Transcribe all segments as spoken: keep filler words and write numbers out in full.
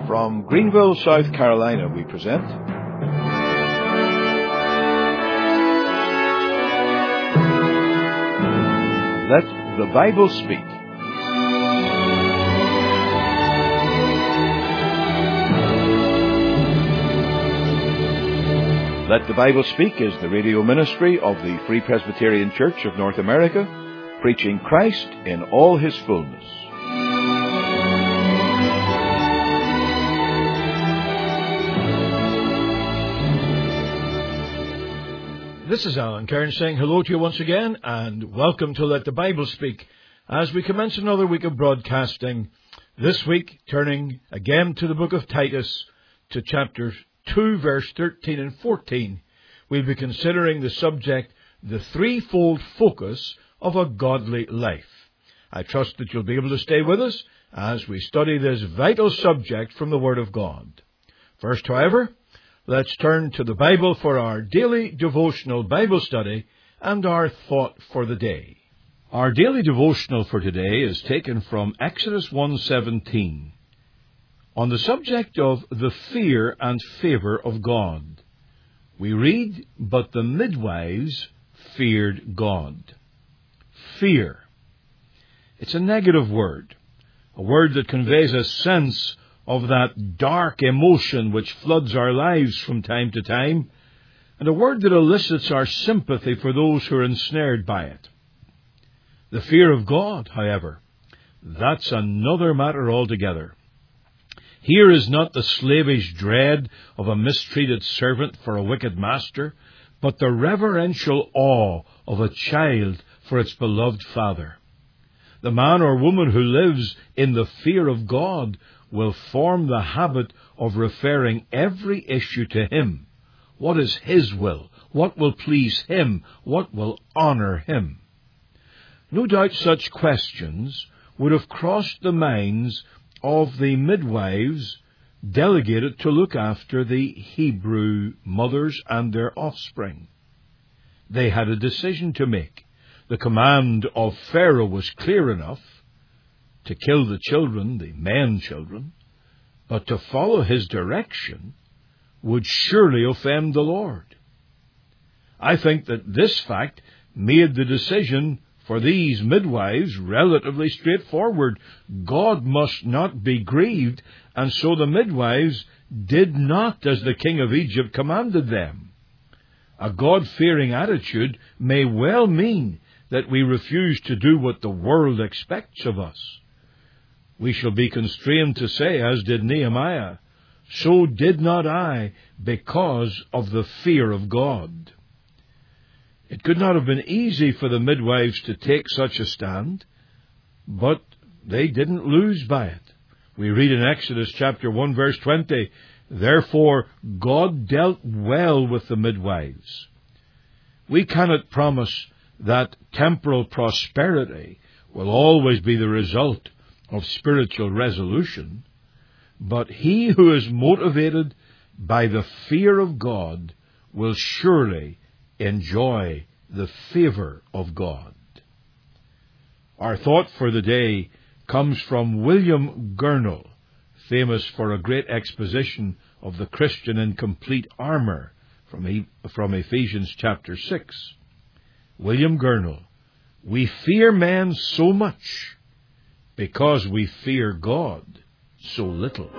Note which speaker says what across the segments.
Speaker 1: From Greenville, South Carolina, we present Let the Bible Speak. Let the Bible Speak is the radio ministry of the Free Presbyterian Church of North America, preaching Christ in all His fullness.
Speaker 2: This is Alan Cairns saying hello to you once again, and welcome to Let the Bible Speak as we commence another week of broadcasting. This week, turning again to the book of Titus, to chapter two, verse thirteen and fourteen, we'll be considering the subject, the threefold focus of a godly life. I trust that you'll be able to stay with us as we study this vital subject from the Word of God. First, however, let's turn to the Bible for our daily devotional Bible study and our thought for the day. Our daily devotional for today is taken from Exodus one seventeen, on the subject of the fear and favour of God. We read, "But the midwives feared God." Fear. It's a negative word, a word that conveys a sense of that dark emotion which floods our lives from time to time, and a word that elicits our sympathy for those who are ensnared by it. The fear of God, however, that's another matter altogether. Here is not the slavish dread of a mistreated servant for a wicked master, but the reverential awe of a child for its beloved father. The man or woman who lives in the fear of God will form the habit of referring every issue to Him. What is His will? What will please Him? What will honour Him? No doubt such questions would have crossed the minds of the midwives delegated to look after the Hebrew mothers and their offspring. They had a decision to make. The command of Pharaoh was clear enough: to kill the children, the men children, but to follow his direction would surely offend the Lord. I think that this fact made the decision for these midwives relatively straightforward. God must not be grieved, and so the midwives did not as the king of Egypt commanded them. A God-fearing attitude may well mean that we refuse to do what the world expects of us. We shall be constrained to say, as did Nehemiah, "So did not I, because of the fear of God." It could not have been easy for the midwives to take such a stand, but they didn't lose by it. We read in Exodus chapter one, verse twenty, "Therefore God dealt well with the midwives." We cannot promise that temporal prosperity will always be the result of spiritual resolution, but he who is motivated by the fear of God will surely enjoy the favour of God. Our thought for the day comes from William Gurnall, famous for a great exposition of the Christian in complete armour from, from Ephesians chapter six. William Gurnall: "We fear men so much because we fear God so little."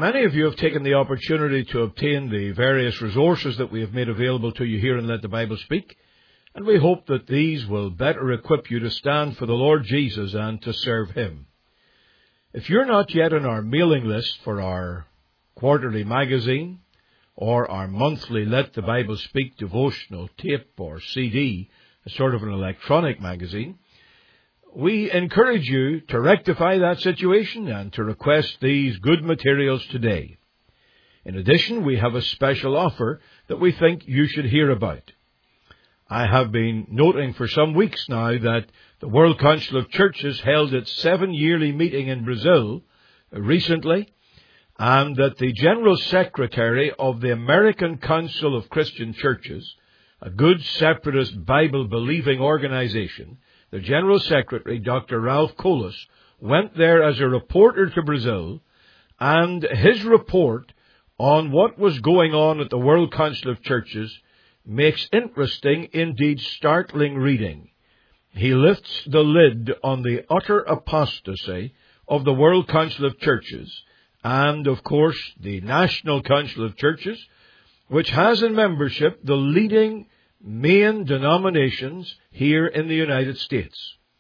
Speaker 2: Many of you have taken the opportunity to obtain the various resources that we have made available to you here in Let the Bible Speak, and we hope that these will better equip you to stand for the Lord Jesus and to serve Him. If you're not yet on our mailing list for our quarterly magazine or our monthly Let the Bible Speak devotional tape or C D, a sort of an electronic magazine, we encourage you to rectify that situation and to request these good materials today. In addition, we have a special offer that we think you should hear about. I have been noting for some weeks now that the World Council of Churches held its seven-yearly meeting in Brazil recently, and that the General Secretary of the American Council of Christian Churches, a good separatist Bible-believing organization, the General Secretary, Doctor Ralph Colas, went there as a reporter to Brazil, and his report on what was going on at the World Council of Churches makes interesting, indeed startling reading. He lifts the lid on the utter apostasy of the World Council of Churches and, of course, the National Council of Churches, which has in membership the leading main denominations here in the United States.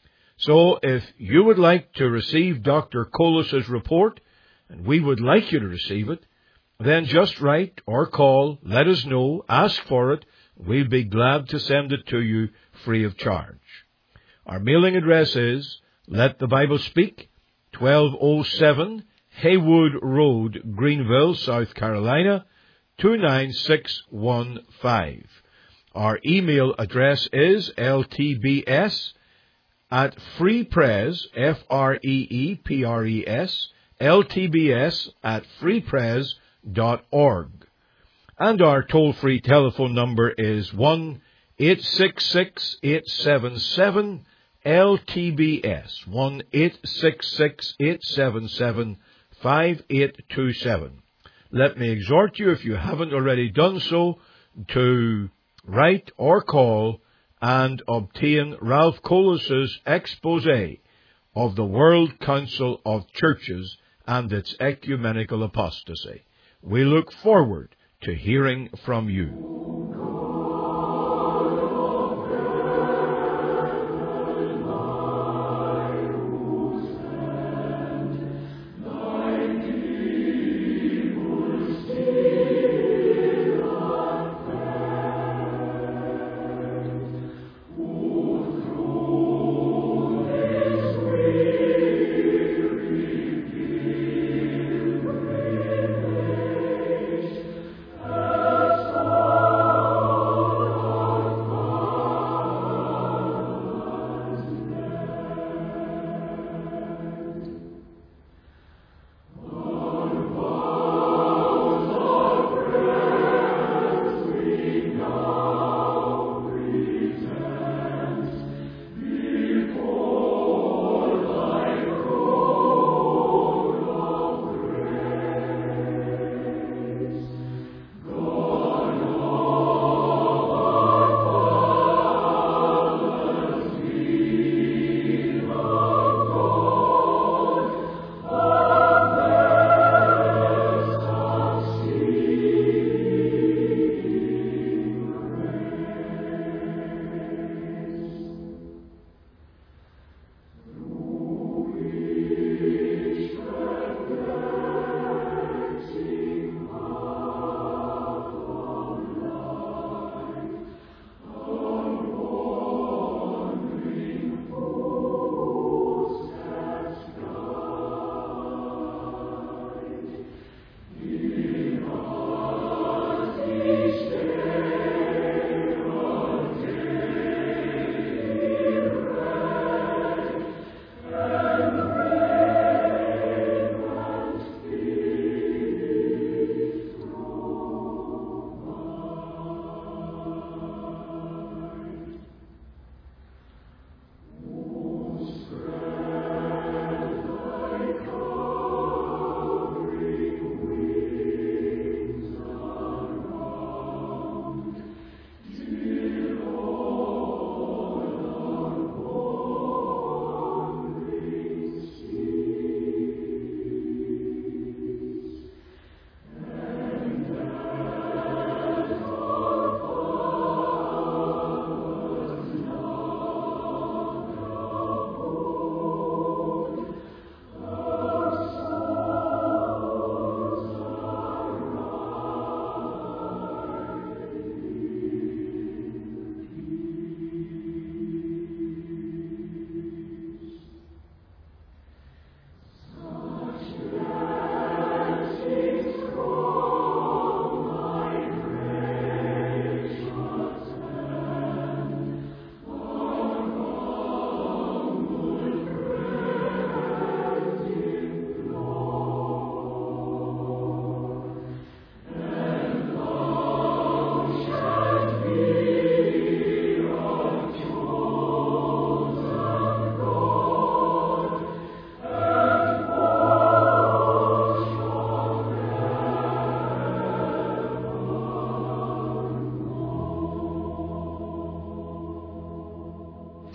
Speaker 2: So if you would like to receive Doctor Colas' report, and we would like you to receive it, then just write or call, let us know, ask for it. We'll be glad to send it to you free of charge. Our mailing address is Let the Bible Speak, twelve oh seven Haywood Road, Greenville, South Carolina, two nine six one five. Our email address is L T B S at freepres, F R E E P R E S, L T B S at freepres dot org. And our toll-free telephone number is one eight six six, eight seven seven, L T B S, one eight six six, eight seven seven, five eight two seven. Let me exhort you, if you haven't already done so, to write or call and obtain Ralph Colas' expose of the World Council of Churches and its ecumenical apostasy. We look forward to hearing from you.
Speaker 3: Oh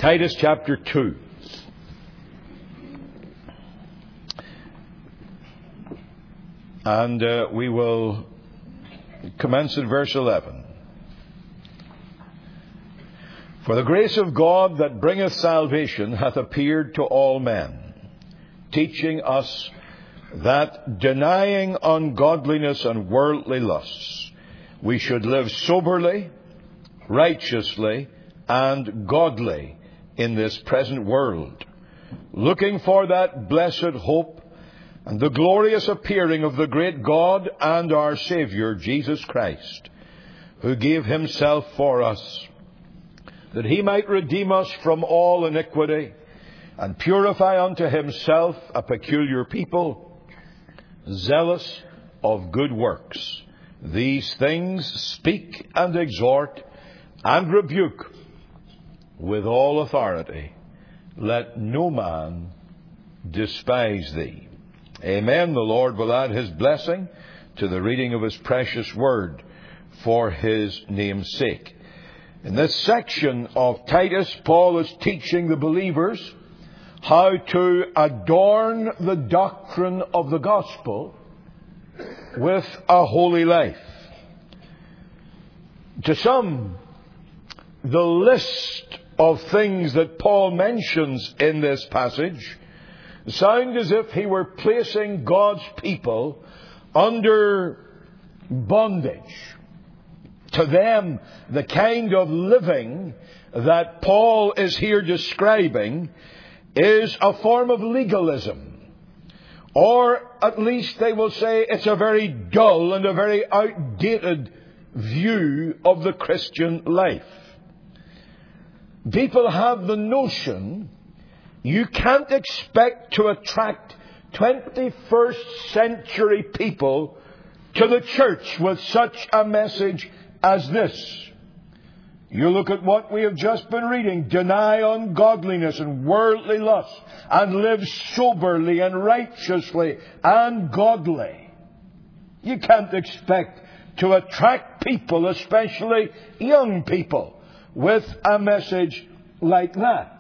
Speaker 1: Titus chapter two. And uh, we will commence at verse eleven. For the grace of God that bringeth salvation hath appeared to all men, teaching us that denying ungodliness and worldly lusts, we should live soberly, righteously, and godly in this present world, looking for that blessed hope and the glorious appearing of the great God and our Saviour, Jesus Christ, who gave himself for us, that he might redeem us from all iniquity and purify unto himself a peculiar people, zealous of good works. These things speak and exhort and rebuke with all authority. Let no man despise thee. Amen. The Lord will add his blessing to the reading of his precious word for his name's sake. In this section of Titus, Paul is teaching the believers how to adorn the doctrine of the gospel with a holy life. To some, the list of things that Paul mentions in this passage sound as if he were placing God's people under bondage. To them, the kind of living that Paul is here describing is a form of legalism. Or at least they will say it's a very dull and a very outdated view of the Christian life. People have the notion you can't expect to attract twenty-first century people to the church with such a message as this. You look at what we have just been reading. Deny ungodliness and worldly lust, and live soberly and righteously and godly. You can't expect to attract people, especially young people, with a message like that.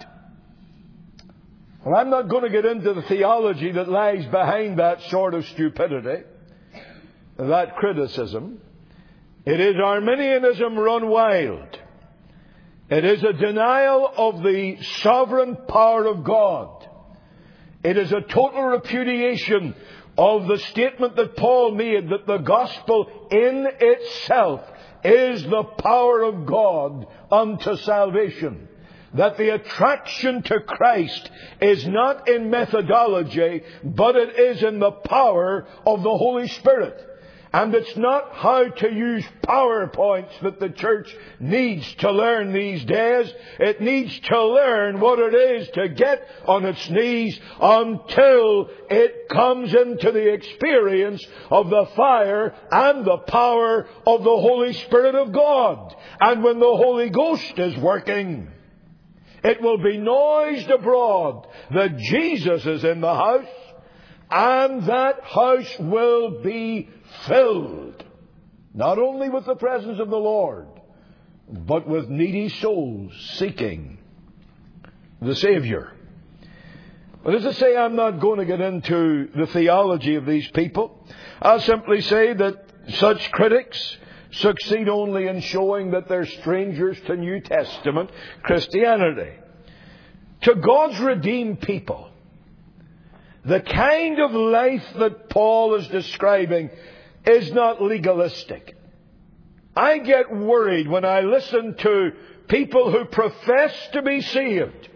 Speaker 1: Well, I'm not going to get into the theology that lies behind that sort of stupidity, that criticism. It is Arminianism run wild. It is a denial of the sovereign power of God. It is a total repudiation of the statement that Paul made that the gospel in itself is the power of God unto salvation. That the attraction to Christ is not in methodology, but it is in the power of the Holy Spirit. And it's not how to use PowerPoints that the church needs to learn these days. It needs to learn what it is to get on its knees until it comes into the experience of the fire and the power of the Holy Spirit of God. And when the Holy Ghost is working, it will be noised abroad that Jesus is in the house, and that house will be filled, not only with the presence of the Lord, but with needy souls seeking the Savior. But as I say, I'm not going to get into the theology of these people. I'll simply say that such critics succeed only in showing that they're strangers to New Testament Christianity. To God's redeemed people, the kind of life that Paul is describing is not legalistic. I get worried when I listen to people who profess to be saved,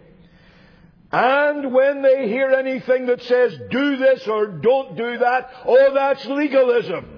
Speaker 1: and when they hear anything that says do this or don't do that, oh, that's legalism.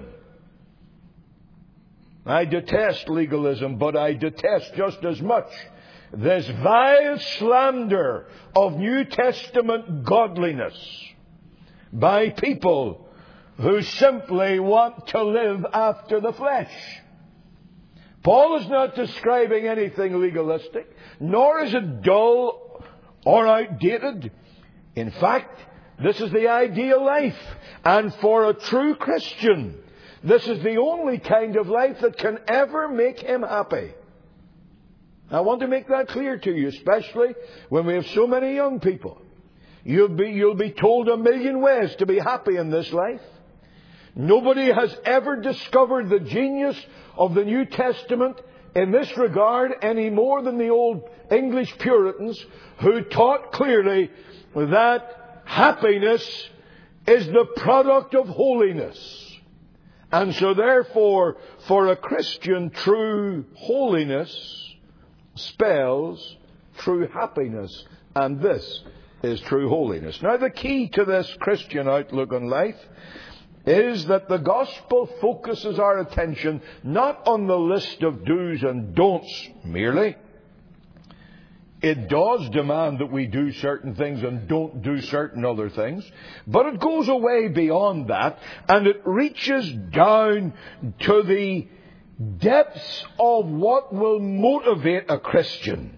Speaker 1: I detest legalism, but I detest just as much this vile slander of New Testament godliness by people who simply want to live after the flesh. Paul is not describing anything legalistic, nor is it dull or outdated. In fact, this is the ideal life. And for a true Christian, this is the only kind of life that can ever make him happy. I want to make that clear to you, especially when we have so many young people. You'll be, you'll be told a million ways to be happy in this life. Nobody has ever discovered the genius of the New Testament in this regard any more than the old English Puritans, who taught clearly that happiness is the product of holiness. And so therefore, for a Christian, true holiness spells true happiness. And this is true holiness. Now, the key to this Christian outlook on life is that the gospel focuses our attention not on the list of do's and don'ts merely. It does demand that we do certain things and don't do certain other things. But it goes away beyond that, and it reaches down to the depths of what will motivate a Christian.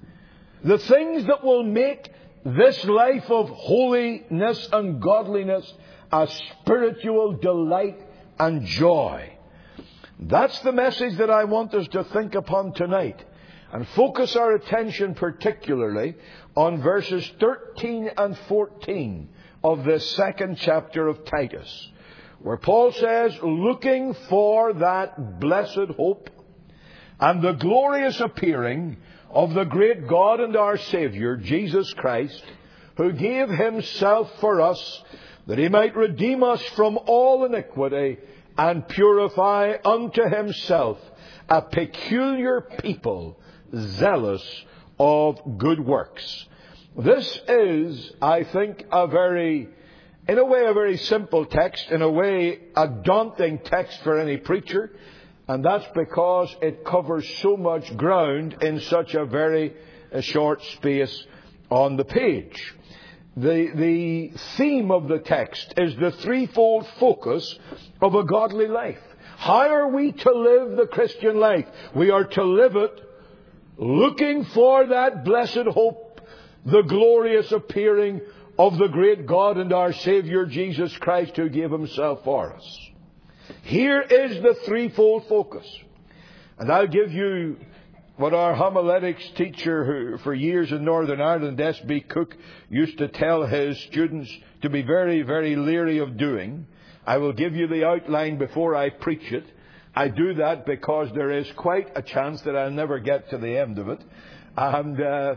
Speaker 1: The things that will make this life of holiness and godliness a spiritual delight and joy. That's the message that I want us to think upon tonight, and focus our attention particularly on verses thirteen and fourteen of this second chapter of Titus, where Paul says, looking for that blessed hope and the glorious appearing of the great God and our Saviour, Jesus Christ, who gave himself for us, that he might redeem us from all iniquity and purify unto himself a peculiar people, zealous of good works. This is, I think, a very, in a way, a very simple text, in a way, a daunting text for any preacher. And that's because it covers so much ground in such a very a short space on the page. The, the theme of the text is the threefold focus of a godly life. How are we to live the Christian life? We are to live it looking for that blessed hope, the glorious appearing of the great God and our Saviour Jesus Christ, who gave himself for us. Here is the threefold focus. And I'll give you what our homiletics teacher who, for years in Northern Ireland, S B Cook, used to tell his students to be very, very leery of doing. I will give you the outline before I preach it. I do that because there is quite a chance that I'll never get to the end of it. And uh,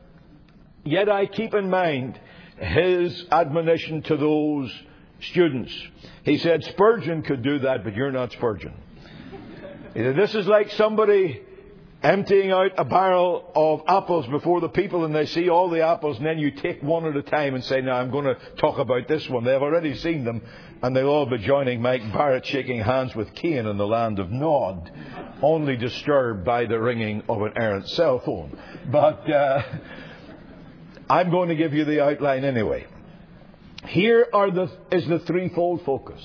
Speaker 1: yet I keep in mind his admonition to those students. He said, Spurgeon could do that, but you're not Spurgeon. He said, this is like somebody emptying out a barrel of apples before the people, and they see all the apples, and then you take one at a time and say, now I'm going to talk about this one. They've already seen them, and they'll all be joining Mike Barrett shaking hands with Cain in the land of Nod, only disturbed by the ringing of an errant cell phone. But uh, I'm going to give you the outline anyway. Here are the, is the threefold focus.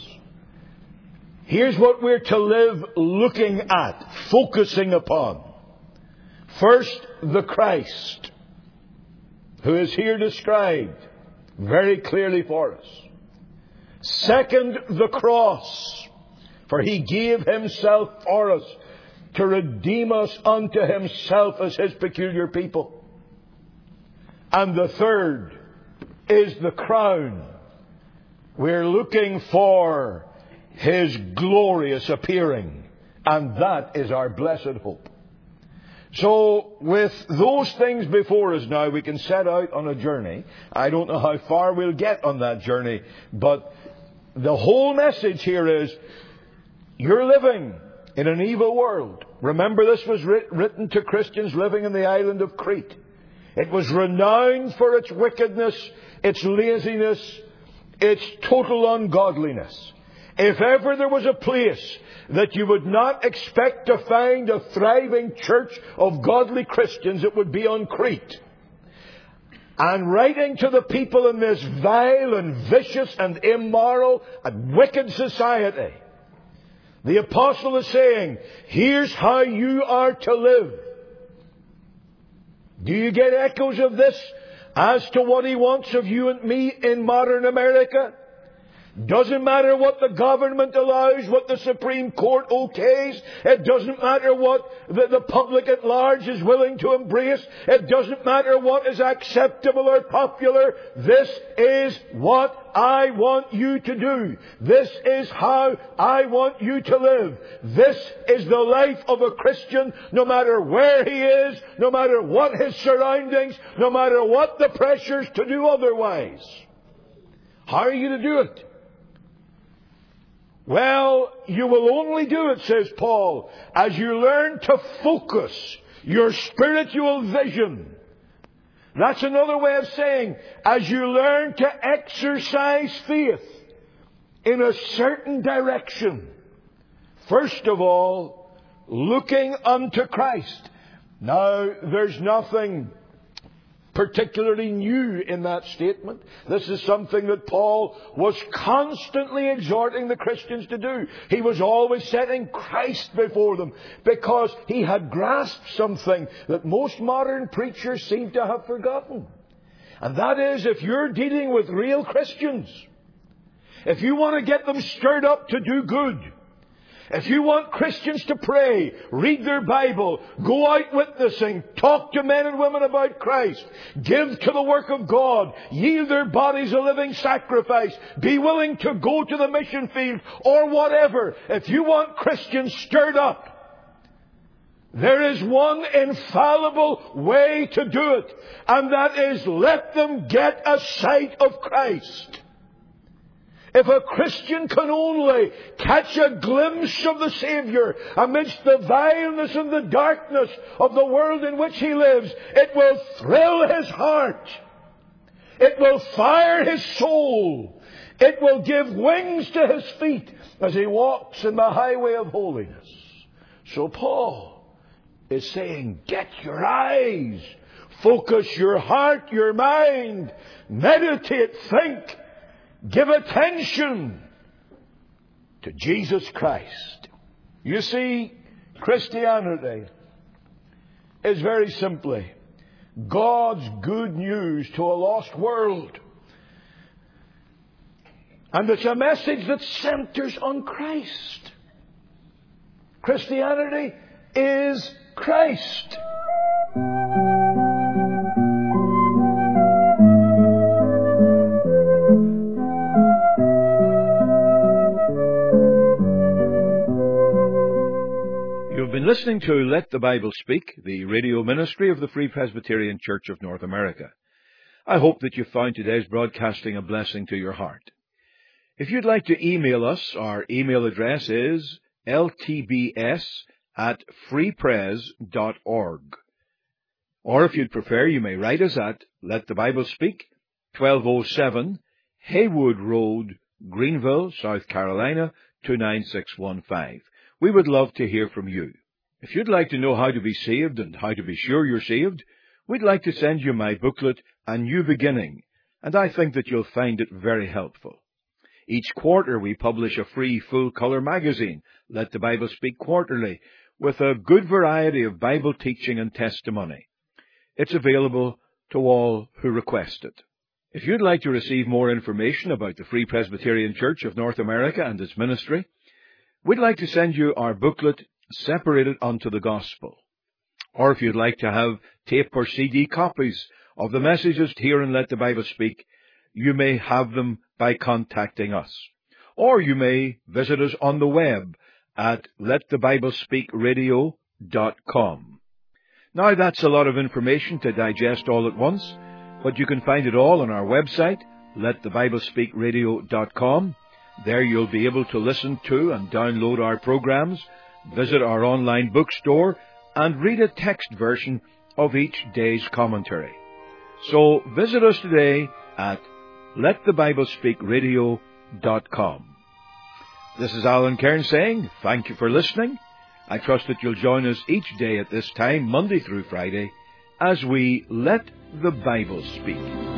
Speaker 1: Here's what we're to live looking at, focusing upon. First, the Christ, who is here described very clearly for us. Second, the cross, for he gave himself for us to redeem us unto himself as his peculiar people. And the third is the crown. We're looking for his glorious appearing, and that is our blessed hope. So with those things before us now, we can set out on a journey. I don't know how far we'll get on that journey, but the whole message here is you're living in an evil world. Remember, this was writ- written to Christians living in the island of Crete. It was renowned for its wickedness, its laziness, its total ungodliness. If ever there was a place that you would not expect to find a thriving church of godly Christians, it would be on Crete. And writing to the people in this vile and vicious and immoral and wicked society, the apostle is saying, here's how you are to live. Do you get echoes of this as to what he wants of you and me in modern America? Doesn't matter what the government allows, what the Supreme Court okays. It doesn't matter what the, the public at large is willing to embrace. It doesn't matter what is acceptable or popular. This is what I want you to do. This is how I want you to live. This is the life of a Christian, no matter where he is, no matter what his surroundings, no matter what the pressures to do otherwise. How are you to do it? Well, you will only do it, says Paul, as you learn to focus your spiritual vision. That's another way of saying, as you learn to exercise faith in a certain direction. First of all, looking unto Christ. Now, there's nothing particularly new in that statement. This is something that Paul was constantly exhorting the Christians to do. He was always setting Christ before them because he had grasped something that most modern preachers seem to have forgotten. And that is, if you're dealing with real Christians, if you want to get them stirred up to do good, if you want Christians to pray, read their Bible, go out witnessing, talk to men and women about Christ, give to the work of God, yield their bodies a living sacrifice, be willing to go to the mission field or whatever. If you want Christians stirred up, there is one infallible way to do it, and that is let them get a sight of Christ. If a Christian can only catch a glimpse of the Savior amidst the vileness and the darkness of the world in which he lives, it will thrill his heart. It will fire his soul. It will give wings to his feet as he walks in the highway of holiness. So Paul is saying, get your eyes, focus your heart, your mind, meditate, think, give attention to Jesus Christ. You see, Christianity is very simply God's good news to a lost world. And it's a message that centers on Christ. Christianity is Christ.
Speaker 2: Listening to Let the Bible Speak, the radio ministry of the Free Presbyterian Church of North America. I hope that you found today's broadcasting a blessing to your heart. If you'd like to email us, our email address is l t b s at free pres dot org. Or if you'd prefer, you may write us at Let the Bible Speak, twelve oh seven Haywood Road, Greenville, South Carolina, two nine six one five. We would love to hear from you. If you'd like to know how to be saved and how to be sure you're saved, we'd like to send you my booklet, A New Beginning, and I think that you'll find it very helpful. Each quarter we publish a free full-color magazine, Let the Bible Speak Quarterly, with a good variety of Bible teaching and testimony. It's available to all who request it. If you'd like to receive more information about the Free Presbyterian Church of North America and its ministry, we'd like to send you our booklet, Separated unto the Gospel. Or if you'd like to have tape or C D copies of the messages here in Let the Bible Speak, you may have them by contacting us. Or you may visit us on the web at let the bible speak radio dot com. Now that's a lot of information to digest all at once, but you can find it all on our website, let the bible speak radio dot com. There you'll be able to listen to and download our programs, visit our online bookstore, and read a text version of each day's commentary. So visit us today at let the bible speak radio dot com. This is Alan Cairn saying thank you for listening. I trust that you'll join us each day at this time, Monday through Friday, as we Let the Bible Speak.